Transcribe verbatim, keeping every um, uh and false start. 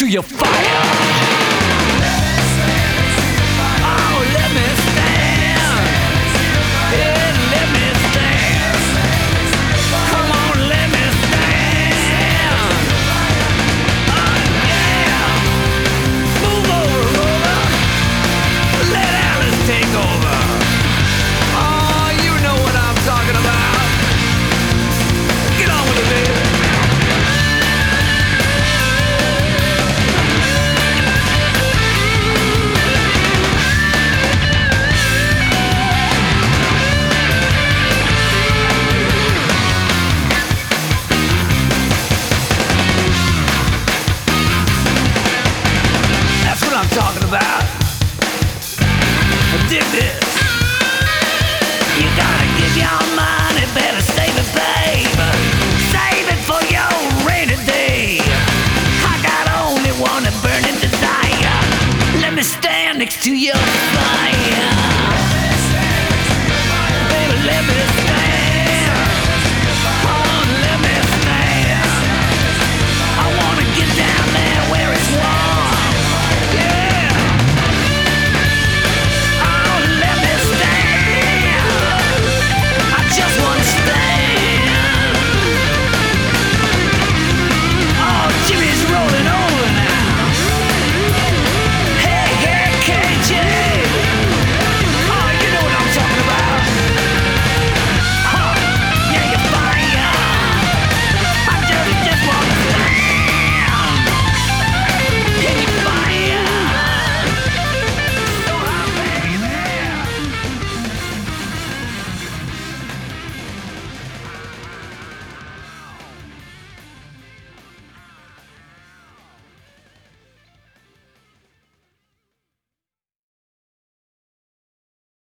your fire. Oh, let me stand. Yeah, let me stand. Come on, let me stand. Oh, yeah. Move over, over. Let Alice take over. Oh, you know what I'm talking about. Get on with it, baby. That's what I'm talking about. Dig this. You gotta give your money, better save it, babe. Save it for your rainy day. I got only one burning desire. Let me stand next to your fire.